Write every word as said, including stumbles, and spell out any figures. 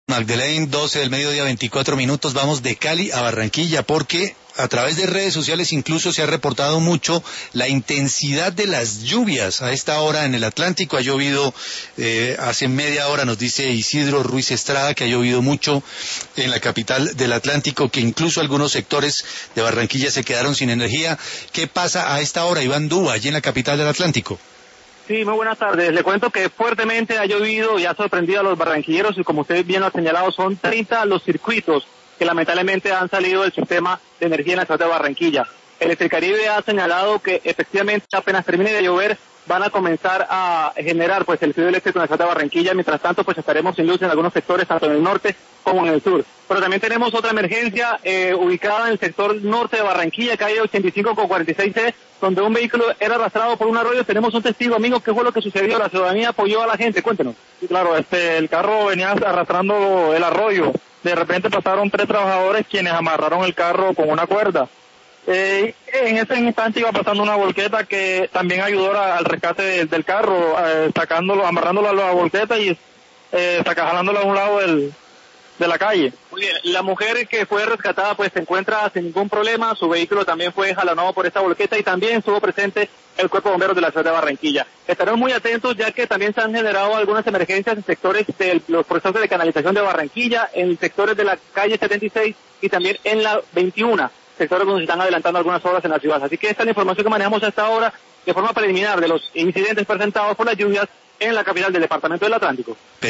Magdalene, doce del mediodía, veinticuatro minutos. Vamos de Cali a Barranquilla porque a través de redes sociales incluso se ha reportado mucho la intensidad de las lluvias a esta hora en el Atlántico. Ha llovido eh, hace media hora, nos dice Isidro Ruiz Estrada, que ha llovido mucho en la capital del Atlántico, que incluso algunos sectores de Barranquilla se quedaron sin energía. ¿Qué pasa a esta hora, Iván Dúa, allí en la capital del Atlántico? Sí, muy buenas tardes. Le cuento que fuertemente ha llovido y ha sorprendido a los barranquilleros y como usted bien lo ha señalado, son treinta los circuitos que lamentablemente han salido del sistema de energía en la ciudad de Barranquilla. Electricaribe ha señalado que efectivamente apenas termine de llover van a comenzar a generar pues el fluido eléctrico en la ciudad de Barranquilla. Mientras tanto pues estaremos sin luz en algunos sectores, tanto en el norte como en el sur. Pero también tenemos otra emergencia eh, ubicada en el sector norte de Barranquilla, calle ochenta y cinco con cuarenta y seis C, donde un vehículo era arrastrado por un arroyo. Tenemos un testigo, amigo. ¿Qué fue lo que sucedió? La ciudadanía apoyó a la gente, cuéntenos. Sí, claro, este, el carro venía arrastrando el arroyo. De repente pasaron tres trabajadores quienes amarraron el carro con una cuerda. Eh, en ese instante iba pasando una volqueta que también ayudó a, al rescate de, del carro, eh, sacándolo, amarrándolo a la volqueta y eh, jalándolo a un lado del, de la calle. Muy bien, la mujer que fue rescatada pues se encuentra sin ningún problema, su vehículo también fue jalonado por esta volqueta y también estuvo presente el Cuerpo de Bomberos de la ciudad de Barranquilla. Estaremos muy atentos ya que también se han generado algunas emergencias en sectores de los procesos de canalización de Barranquilla, en sectores de la calle setenta y seis y también en la veintiuno, sectores donde se están adelantando algunas obras en la ciudad. Así que esta es la información que manejamos hasta ahora de forma preliminar de los incidentes presentados por las lluvias en la capital del departamento del Atlántico.